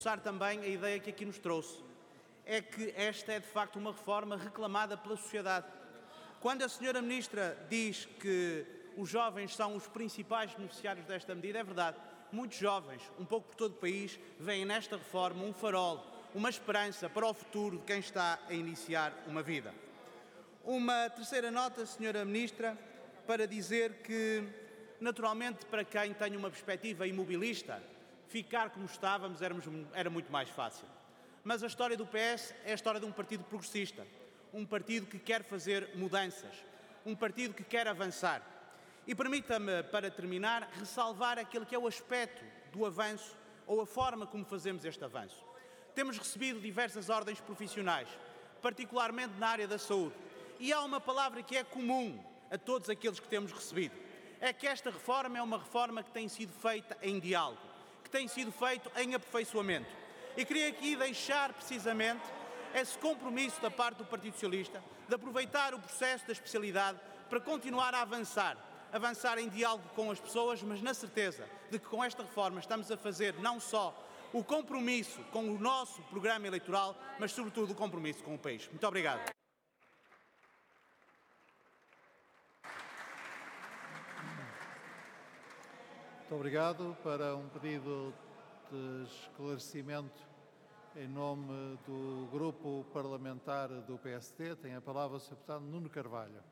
reforçar também a ideia que aqui nos trouxe. É que esta é de facto uma reforma reclamada pela sociedade. Quando a senhora Ministra diz que os jovens são os principais beneficiários desta medida, é verdade. Muitos jovens, um pouco por todo o país, veem nesta reforma um farol, uma esperança para o futuro de quem está a iniciar uma vida. Uma terceira nota, senhora Ministra, para dizer que, naturalmente, para quem tem uma perspectiva imobilista, ficar como estávamos era muito mais fácil. Mas a história do PS é a história de um partido progressista, um partido que quer fazer mudanças, um partido que quer avançar. E permita-me, para terminar, ressalvar aquele que é o aspecto do avanço ou a forma como fazemos este avanço. Temos recebido diversas ordens profissionais, particularmente na área da saúde, e há uma palavra que é comum a todos aqueles que temos recebido. É que esta reforma é uma reforma que tem sido feita em diálogo, que tem sido feita em aperfeiçoamento. E queria aqui deixar precisamente esse compromisso da parte do Partido Socialista de aproveitar o processo da especialidade para continuar a avançar em diálogo com as pessoas, mas na certeza de que com esta reforma estamos a fazer não só o compromisso com o nosso programa eleitoral, mas sobretudo o compromisso com o país. Muito obrigado. Muito obrigado. Para um pedido de esclarecimento em nome do Grupo Parlamentar do PSD, tem a palavra o Sr. Deputado Nuno Carvalho.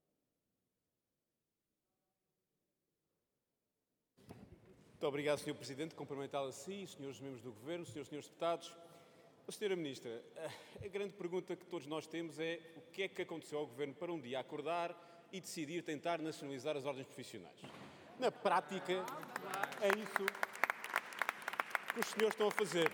Muito obrigado, Sr. Presidente. Cumprimentá-lo a si, senhores membros do Governo, senhores deputados. Sra. Ministra, a grande pergunta que todos nós temos é o que é que aconteceu ao Governo para um dia acordar e decidir tentar nacionalizar as ordens profissionais. Na prática, é isso que os senhores estão a fazer.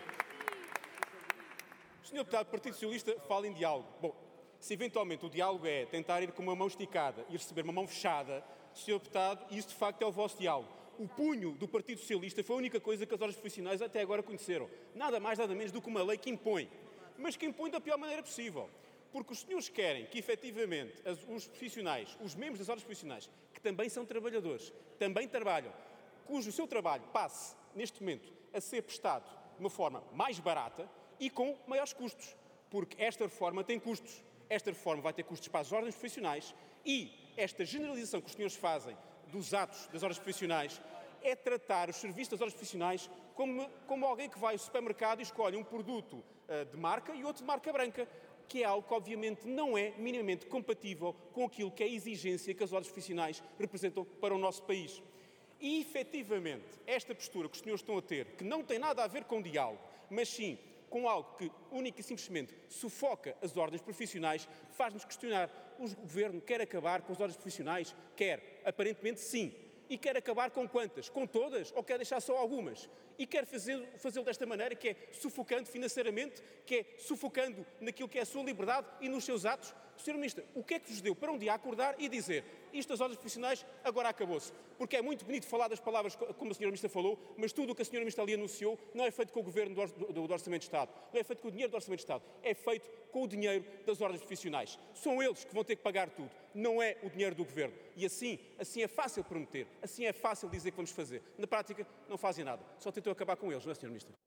O Sr. Deputado do Partido Socialista fala em diálogo. Bom, se eventualmente o diálogo é tentar ir com uma mão esticada e receber uma mão fechada, Sr. Deputado, isso de facto é o vosso diálogo. O punho do Partido Socialista foi a única coisa que as ordens profissionais até agora conheceram. Nada mais, nada menos do que uma lei que impõe. Mas que impõe da pior maneira possível. Porque os senhores querem que, efetivamente, os profissionais, os membros das ordens profissionais, que também são trabalhadores, também trabalham, cujo seu trabalho passe, neste momento, a ser prestado de uma forma mais barata e com maiores custos. Porque esta reforma tem custos. Esta reforma vai ter custos para as ordens profissionais e esta generalização que os senhores fazem dos atos das ordens profissionais é tratar os serviços das ordens profissionais como alguém que vai ao supermercado e escolhe um produto de marca e outro de marca branca, que é algo que obviamente não é minimamente compatível com aquilo que é a exigência que as ordens profissionais representam para o nosso país. E, efetivamente, esta postura que os senhores estão a ter, que não tem nada a ver com diálogo, mas sim com algo que única e simplesmente sufoca as ordens profissionais, faz-nos questionar. O Governo quer acabar com as ordens profissionais? Quer, aparentemente sim. E quer acabar com quantas? Com todas? Ou quer deixar só algumas? E quer fazê-lo desta maneira, que é sufocando financeiramente, que é sufocando naquilo que é a sua liberdade e nos seus atos? Sr. Ministro, o que é que vos deu para um dia acordar e dizer isto das ordens profissionais agora acabou-se? Porque é muito bonito falar das palavras como a Sra. Ministra falou, mas tudo o que a Sra. Ministra ali anunciou não é feito com o Governo do Orçamento de Estado, não é feito com o dinheiro do Orçamento de Estado, é feito com o dinheiro das ordens profissionais. São eles que vão ter que pagar tudo, não é o dinheiro do Governo. E assim é fácil prometer, assim é fácil dizer que vamos fazer. Na prática, não fazem nada, só tentam acabar com eles, não é, Sra. Ministra?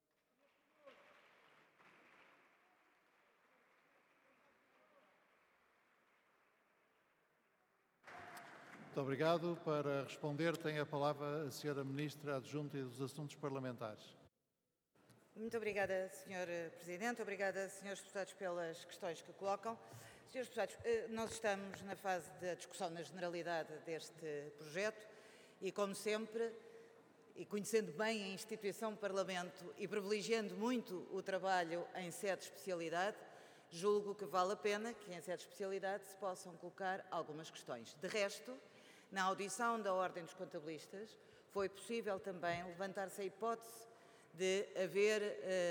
Muito obrigado. Para responder, tem a palavra a Sra. Ministra Adjunta dos Assuntos Parlamentares. Muito obrigada, Sr. Presidente. Obrigada, Srs. Deputados, pelas questões que colocam. Srs. Deputados, nós estamos na fase da discussão na generalidade deste projeto e, como sempre, e conhecendo bem a instituição Parlamento e privilegiando muito o trabalho em sede de especialidade, julgo que vale a pena que em sede de especialidade se possam colocar algumas questões. De resto, na audição da Ordem dos Contabilistas, foi possível também levantar-se a hipótese de haver,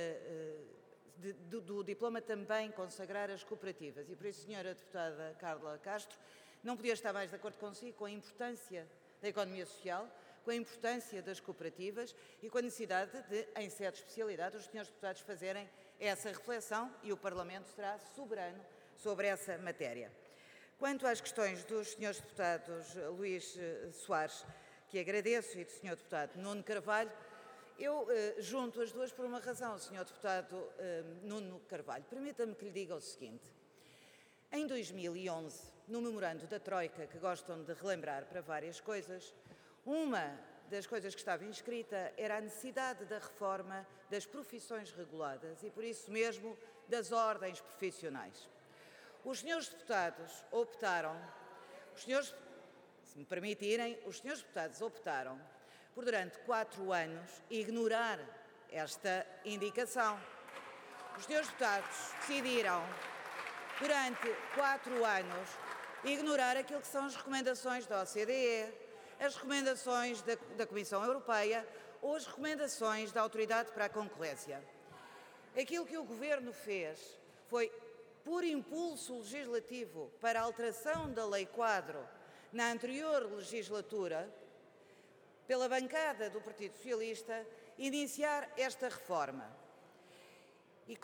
do diploma também consagrar as cooperativas. E por isso, Sra. Deputada Carla Castro, não podia estar mais de acordo consigo com a importância da economia social, com a importância das cooperativas e com a necessidade de, em sede de especialidade, os senhores deputados fazerem essa reflexão e o Parlamento será soberano sobre essa matéria. Quanto às questões dos senhores deputados Luís Soares, que agradeço, e do senhor deputado Nuno Carvalho, Eu junto as duas por uma razão, Sr. Deputado Nuno Carvalho. Permita-me que lhe diga o seguinte. Em 2011, no memorando da Troika, que gostam de relembrar para várias coisas, uma das coisas que estava inscrita era a necessidade da reforma das profissões reguladas e, por isso mesmo, das ordens profissionais. Os senhores deputados optaram, se me permitirem, os senhores deputados optaram por, durante 4 anos, ignorar esta indicação. Os senhores deputados decidiram, durante 4 anos, ignorar aquilo que são as recomendações da OCDE, as recomendações da Comissão Europeia ou as recomendações da Autoridade para a Concorrência. Aquilo que o Governo fez foi, por impulso legislativo para a alteração da Lei Quadro na anterior legislatura, pela bancada do Partido Socialista, iniciar esta reforma. E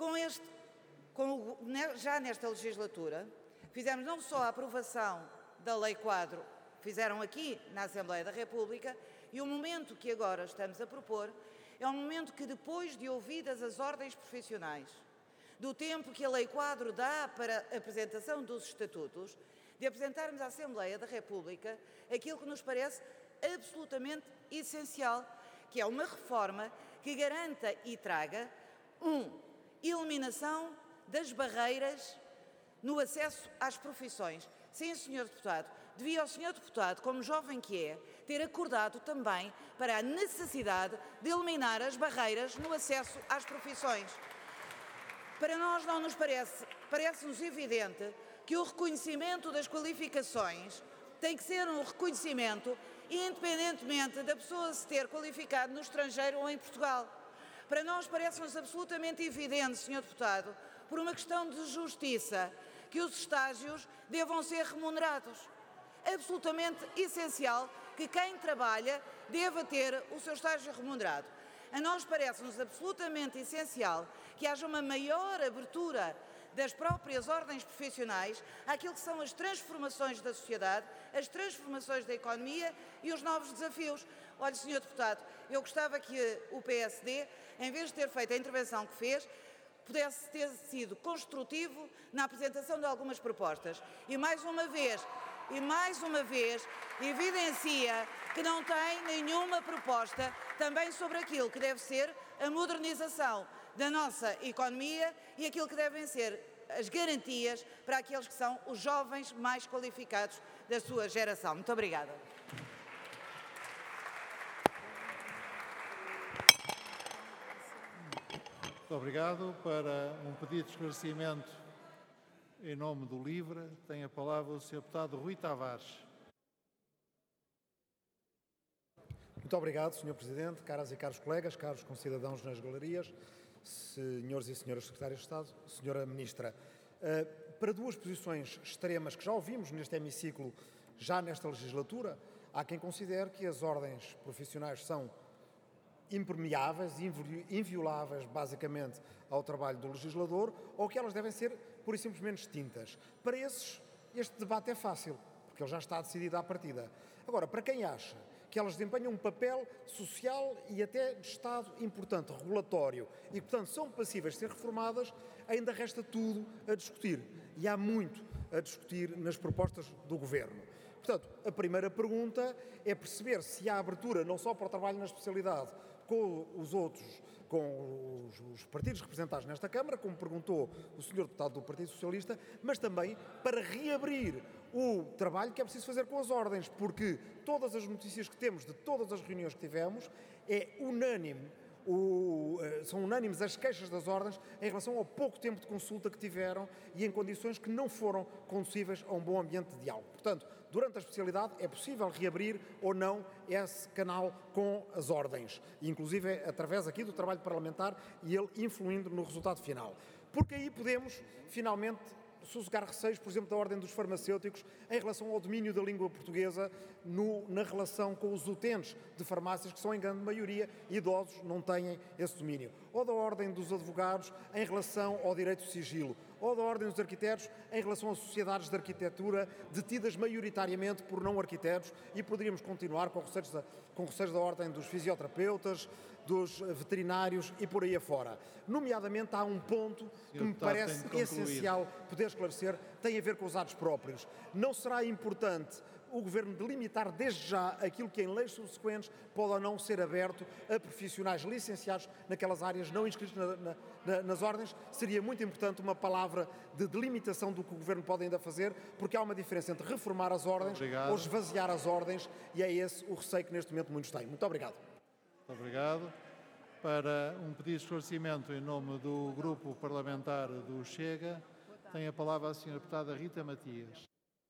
já nesta legislatura, fizemos não só a aprovação da Lei Quadro, fizeram aqui na Assembleia da República, e o momento que agora estamos a propor é um momento que, depois de ouvidas as ordens profissionais, do tempo que a Lei Quadro dá para a apresentação dos estatutos, de apresentarmos à Assembleia da República aquilo que nos parece absolutamente essencial, que é uma reforma que garanta e traga eliminação das barreiras no acesso às profissões. Sim, Sr. Deputado, devia o Sr. Deputado, como jovem que é, ter acordado também para a necessidade de eliminar as barreiras no acesso às profissões. Para nós não nos parece-nos evidente que o reconhecimento das qualificações tem que ser um reconhecimento independentemente da pessoa se ter qualificado no estrangeiro ou em Portugal. Para nós parece-nos absolutamente evidente, Sr. Deputado, por uma questão de justiça, que os estágios devam ser remunerados. Absolutamente essencial que quem trabalha deva ter o seu estágio remunerado. A nós parece-nos absolutamente essencial que haja uma maior abertura das próprias ordens profissionais àquilo que são as transformações da sociedade, as transformações da economia e os novos desafios. Olha, Sr. Deputado, eu gostava que o PSD, em vez de ter feito a intervenção que fez, pudesse ter sido construtivo na apresentação de algumas propostas. E mais uma vez, evidencia que não tem nenhuma proposta também sobre aquilo que deve ser a modernização da nossa economia e aquilo que devem ser as garantias para aqueles que são os jovens mais qualificados da sua geração. Muito obrigada. Muito obrigado. Para um pedido de esclarecimento em nome do LIVRE, tem a palavra o Sr. Deputado Rui Tavares. Muito obrigado, Sr. Presidente, caras e caros colegas, caros concidadãos nas galerias, senhores e senhoras secretários de Estado, Senhora Ministra. Para duas posições extremas que já ouvimos neste hemiciclo, já nesta legislatura, há quem considere que as ordens profissionais são impermeáveis, invioláveis, basicamente, ao trabalho do legislador, ou que elas devem ser, pura e simplesmente, extintas. Para esses, este debate é fácil, porque ele já está decidido à partida. Agora, para quem acha que elas desempenham um papel social e até de Estado importante, regulatório, e, portanto, são passíveis de ser reformadas, ainda resta tudo a discutir. E há muito a discutir nas propostas do Governo. Portanto, a primeira pergunta é perceber se há abertura não só para o trabalho na especialidade com os partidos representados nesta Câmara, como perguntou o Sr. Deputado do Partido Socialista, mas também para reabrir o trabalho que é preciso fazer com as ordens, porque todas as notícias que temos de todas as reuniões que tivemos são unânimes as queixas das ordens em relação ao pouco tempo de consulta que tiveram e em condições que não foram conduzíveis a um bom ambiente de diálogo. Portanto, durante a especialidade é possível reabrir ou não esse canal com as ordens, inclusive através aqui do trabalho parlamentar e ele influindo no resultado final. Porque aí podemos, finalmente, sossegar receios, por exemplo, da ordem dos farmacêuticos em relação ao domínio da língua portuguesa na relação com os utentes de farmácias, que são em grande maioria idosos, não têm esse domínio. ou da Ordem dos Advogados em relação ao direito de sigilo, ou da Ordem dos Arquitetos em relação a sociedades de arquitetura detidas maioritariamente por não arquitetos, e poderíamos continuar com receios da Ordem dos Fisioterapeutas, dos veterinários e por aí afora. Nomeadamente, há um ponto que me parece essencial poder esclarecer, tem a ver com os atos próprios. Não será importante o Governo delimitar desde já aquilo que em leis subsequentes pode ou não ser aberto a profissionais licenciados naquelas áreas não inscritos nas ordens? Seria muito importante uma palavra de delimitação do que o Governo pode ainda fazer, porque há uma diferença entre reformar as ordens ou esvaziar as ordens, e é esse o receio que neste momento muitos têm. Muito obrigado. Muito obrigado. Para um pedido de esclarecimento em nome do Grupo Parlamentar do Chega, tem a palavra a Sra. Deputada Rita Matias.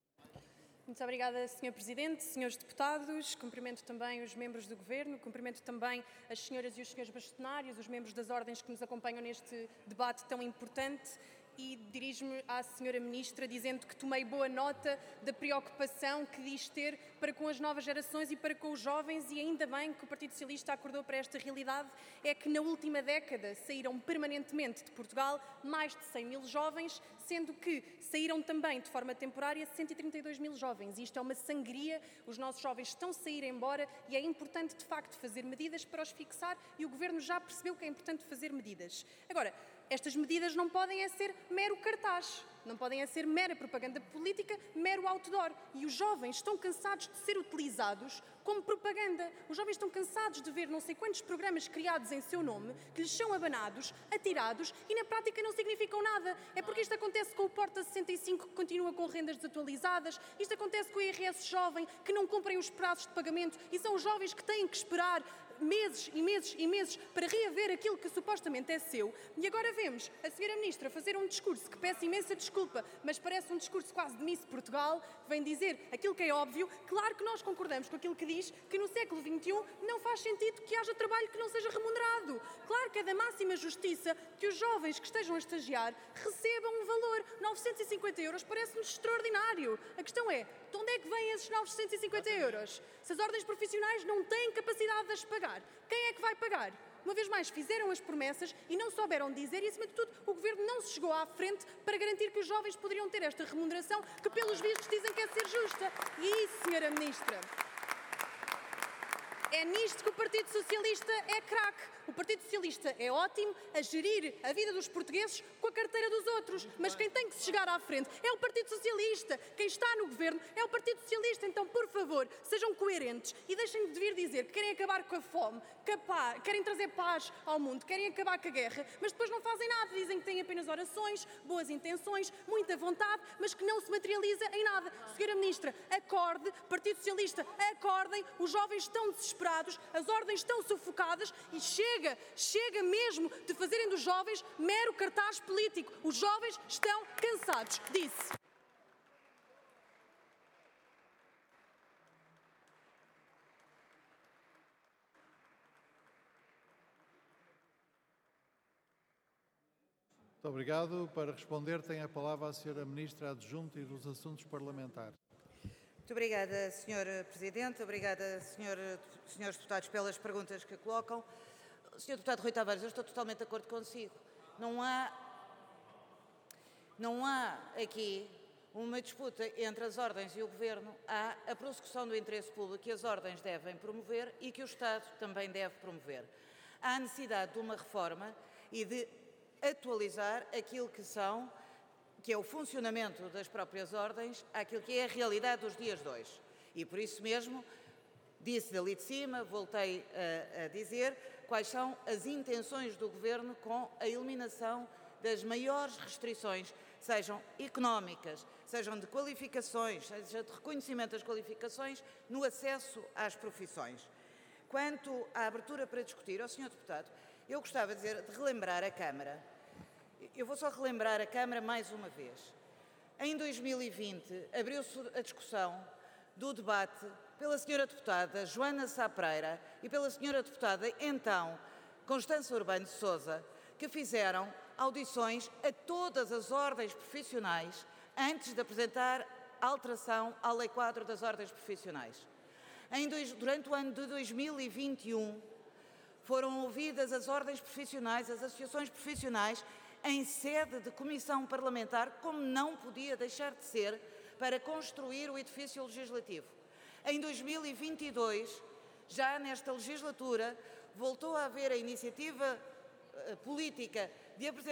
Muito obrigada, Sr. Presidente, Srs. Deputados. Cumprimento também os membros do Governo, cumprimento também as senhoras e os senhores bastonários, os membros das ordens que nos acompanham neste debate tão importante, e dirijo-me à Sra. Ministra dizendo que tomei boa nota da preocupação que diz ter para com as novas gerações e para com os jovens, e ainda bem que o Partido Socialista acordou para esta realidade. É que na última década saíram permanentemente de Portugal mais de 100 mil jovens, sendo que saíram também de forma temporária 132 mil jovens. Isto é uma sangria, os nossos jovens estão a sair embora e é importante de facto fazer medidas para os fixar, e o Governo já percebeu que é importante fazer medidas. Agora, estas medidas não podem ser mero cartaz, não podem ser mera propaganda política, mero outdoor. E os jovens estão cansados de ser utilizados como propaganda. Os jovens estão cansados de ver não sei quantos programas criados em seu nome, que lhes são abanados, atirados e na prática não significam nada. É porque isto acontece com o Porta 65, que continua com rendas desatualizadas, isto acontece com o IRS jovem, que não cumprem os prazos de pagamento, e são os jovens que têm que esperar meses e meses e meses para reaver aquilo que supostamente é seu. E agora vemos a Sra. Ministra fazer um discurso que peço imensa desculpa, mas parece um discurso quase de Miss Portugal, que vem dizer aquilo que é óbvio. Claro que nós concordamos com aquilo que diz, que no século XXI não faz sentido que haja trabalho que não seja remunerado. Claro que é da máxima justiça que os jovens que estejam a estagiar recebam um valor. 950 euros parece-nos extraordinário. A questão é, de onde é que vêm esses 950 euros? Se as ordens profissionais não têm capacidade de as pagar, quem é que vai pagar? Uma vez mais, fizeram as promessas e não souberam dizer, e acima de tudo, o Governo não se chegou à frente para garantir que os jovens poderiam ter esta remuneração, que pelos vistos dizem que é ser justa. E isso, Sra. Ministra, é nisto que o Partido Socialista é craque. O Partido Socialista é ótimo a gerir a vida dos portugueses com a carteira dos outros, mas quem tem que se chegar à frente é o Partido Socialista. Quem está no Governo é o Partido Socialista. Então, por favor, sejam coerentes e deixem de vir dizer que querem acabar com a fome, querem trazer paz ao mundo, querem acabar com a guerra, mas depois não fazem nada. Dizem que têm apenas orações, boas intenções, muita vontade, mas que não se materializa em nada. Sra. Ministra, acorde, Partido Socialista, acordem, os jovens estão desesperados, as ordens estão sufocadas e chega mesmo de fazerem dos jovens mero cartaz político. Os jovens estão cansados disso. Muito obrigado. Para responder, tem a palavra a Sra. Ministra Adjunta e dos Assuntos Parlamentares. Muito obrigada, Sr. Presidente. Obrigada, senhores deputados, pelas perguntas que colocam. Sr. Deputado Rui Tavares, eu estou totalmente de acordo consigo. Não há aqui uma disputa entre as ordens e o Governo. Há a prossecução do interesse público que as ordens devem promover e que o Estado também deve promover. Há a necessidade de uma reforma e de atualizar aquilo que é o funcionamento das próprias ordens àquilo que é a realidade dos dias de hoje. E por isso mesmo, disse dali de cima, voltei a dizer quais são as intenções do Governo com a eliminação das maiores restrições, sejam económicas, sejam de qualificações, seja de reconhecimento das qualificações, no acesso às profissões. Quanto à abertura para discutir, ao Sr. Deputado, eu gostava de relembrar a Câmara. Eu vou só relembrar a Câmara mais uma vez. Em 2020, abriu-se a discussão do debate pela Sra. Deputada Joana Sá Pereira e pela Sra. Deputada, então, Constança Urbano de Sousa, que fizeram audições a todas as ordens profissionais antes de apresentar alteração à Lei Quadro das Ordens Profissionais. Durante o ano de 2021, foram ouvidas as ordens profissionais, as associações profissionais, em sede de comissão parlamentar, como não podia deixar de ser, para construir o edifício legislativo. Em 2022, já nesta legislatura, voltou a haver a iniciativa política de apresentar